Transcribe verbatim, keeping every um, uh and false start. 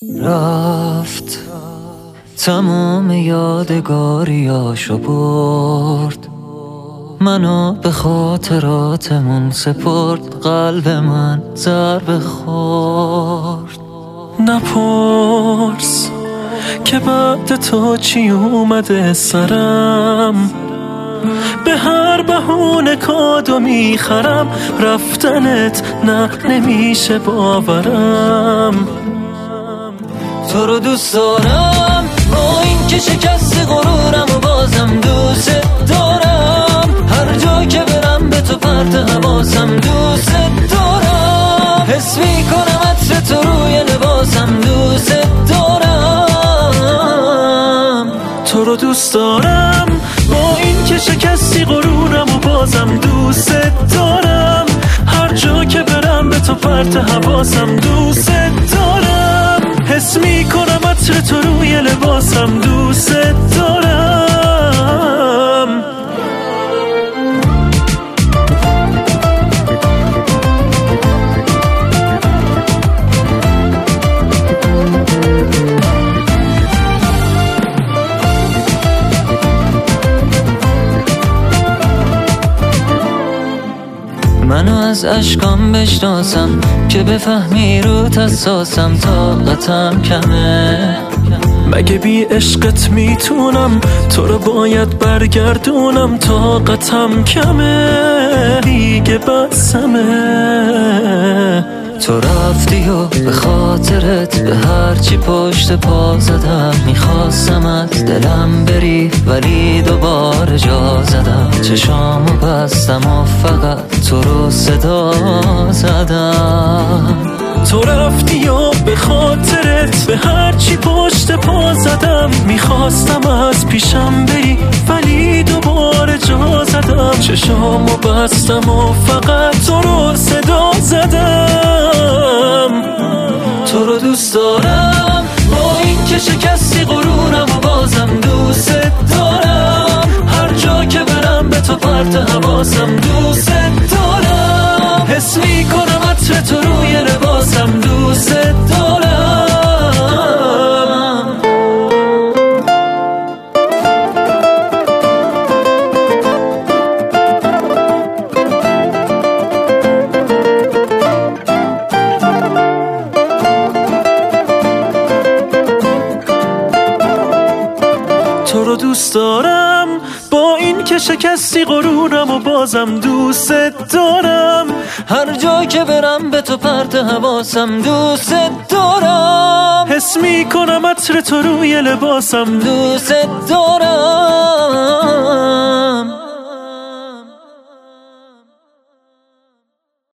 رفت تمام یادگاریاشو برد، منو به خاطراتمون سپرد، قلب من ضربه خورد. نپرس که بعد تو چی اومده سرم، به هر بهونه کادو میخرم، رفتنت نه نمیشه باورم. تو رو دوست دارم با این که شکست غرورم و بازم دوست دارم، هر جا که برم به تو پرت حواسم دوست دارم، حس میکنم عطر تو روی لباسم دوست دارم. تو رو دوست دارم با این که شکستی غرورم و بازم دوست دارم، هر جا که برم به تو پرت حواسم دوست دارم، حس میکنم عطر تو روی لباسم دوست دارم. منو از اشکام بشناسم که بفهمی رو تساسم، طاقتم کمه. مگه بی عشقت میتونم تو رو باید برگردونم، طاقتم کمه دیگه بسمه. تو رفتی و به خاطرت به هرچی پشت پا زدم، میخواستم از دلم بری ولی دوباره جا زدم، چشامو بستم و فقط تو رو صدا زدم. تو رفتی و به خاطرت به هرچی پشت پا زدم، میخواستم از پیشم بری ولی دوباره جا زدم، چشامو بستم و فقط تو رو صدا زدم. تو رو دوست دارم با این که شکستی غرورم و بازم دوست دارم، هر جا که برم به تو پرت حواسم دوست دارم، حس میکنم عطر تو روی لباسم دوست دارم. تو رو دوست دارم با این که شکستی غرورم و بازم دوست دارم، هر جا که برم به تو پرت حواسم دوست دارم، حس میکنم عطر تو روی لباسم دوست دارم.